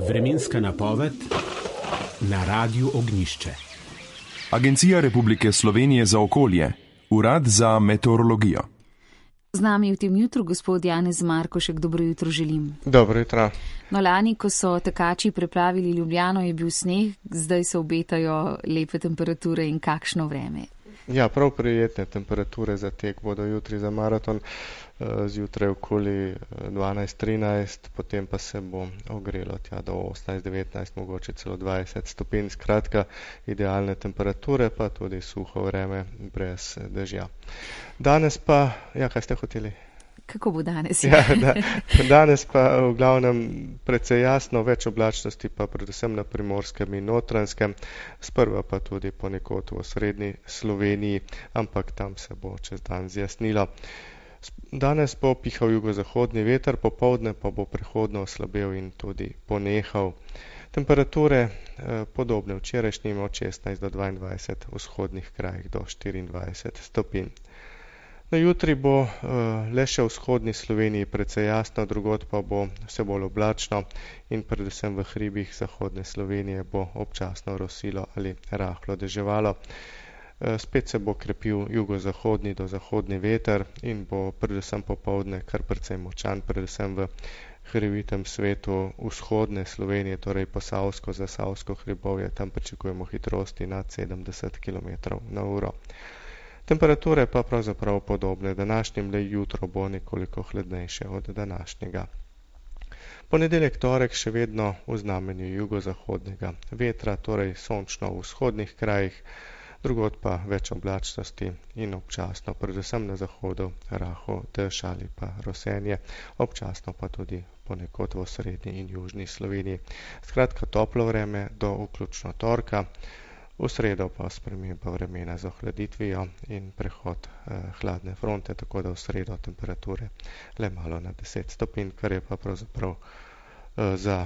Vremenska napoved na Radiu Ognjišče. Agencija Republike Slovenije za okolje, Urad za meteorologijo. Z nami v tem jutru gospod Janez Markošek, dobro jutro želim. Dobro jutro. No, lani, ko so tekači preplavili Ljubljano, je bil sneg, zdaj se obetajo lepe temperature in kakšno vreme. Ja, prav prijetne temperature za tek bodo jutri za maraton, zjutraj okoli 12-13, potem pa se bo ogrelo tja do 18-19, mogoče celo 20 stopinj, skratka idealne temperature, pa tudi suho vreme brez dežja. Danes pa, ja, kaj ste hoteli? Kako bo danes? Ja, danes pa v glavnem precej jasno, več oblačnosti pa predvsem na Primorskem in Notranjskem, sprva pa tudi ponekod v osrednji Sloveniji, ampak tam se bo čez dan zjasnilo. Danes bo pihal jugozahodni veter, popoldne pa bo prehodno oslabel in tudi ponehal. Temperature podobne včerajšnjim od 16 do 22, v vzhodnih krajih do 24 stopinj. No, jutri bo le še v vzhodni Sloveniji precej jasno, drugod pa bo vse bolj oblačno in predvsem v hribih zahodne Slovenije bo občasno rosilo ali rahlo deževalo. Spet se bo krepil jugozahodni do zahodni veter in bo predvsem popoldne kar precej močan, predvsem v hribitem svetu vzhodne Slovenije, torej Posavsko, Zasavsko hribovje, tam pričakujemo hitrosti nad 70 km/h. Temperature pa pravzaprav podobne današnjim, le jutro bo nekoliko hladnejše od današnjega. Ponedeljek, torek še vedno v znamenju jugozahodnega vetra, torej sončno v vzhodnih krajih, drugod pa več oblačnosti in občasno, predvsem na zahodu, rahel dež ali pa rosenje, občasno pa tudi ponekod v srednji in južni Sloveniji. Skratka, toplo vreme do vključno torka. V sredo pa sprememba vremena z ohladitvijo in prehod hladne fronte, tako da v sredo temperature le malo na 10 stopinj, kar je pa pravzaprav za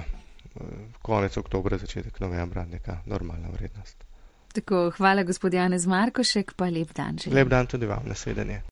konec oktobra, začetek novembra neka normalna vrednost. Tako, hvala gospod Janez Markošek, pa lep dan želim. Lep dan tudi vam, nasvidenje.